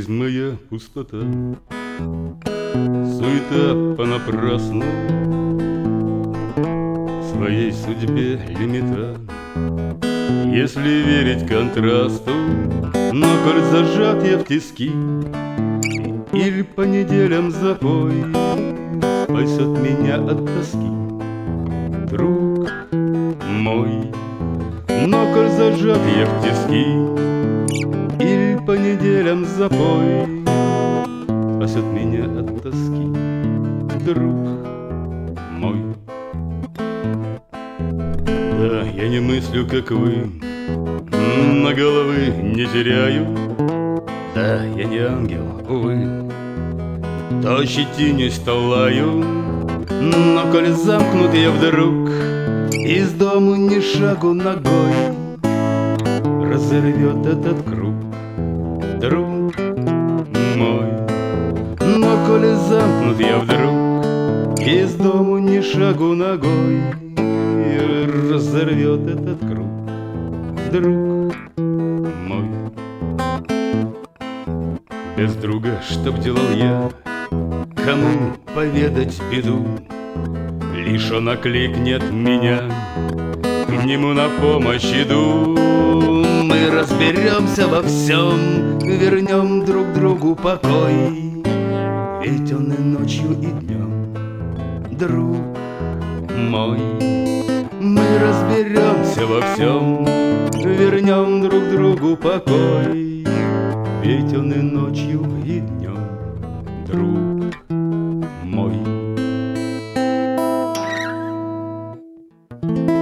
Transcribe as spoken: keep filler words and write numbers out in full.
Жизнь моя пустота, суета понапрасну, своей судьбе лимита. Если верить контрасту, но коль зажат я в тиски, или по неделям запой спасет меня от тоски, друг мой. Но коль зажат я в тиски, или по неделям запой спасет меня от тоски, друг мой. Да, я не мыслю, как вы, на головы не теряю. Да, я не ангел, увы, то щетинюсь, то лаю. Но коль замкнут я вдруг, из дому ни шагу ногой, разорвет этот круг, друг мой. Но коли замкнут я вдруг, из дому ни шагу ногой, разорвет этот круг, друг мой. Без друга чтоб делал я, кому поведать беду? Лишь он окликнет меня, к нему на помощь иду. Мы разберемся во всем, вернем друг другу покой, ведь он и ночью, и днем, друг мой. Мы разберемся во всем, вернем друг другу покой, ведь он и ночью, и днем, друг мой.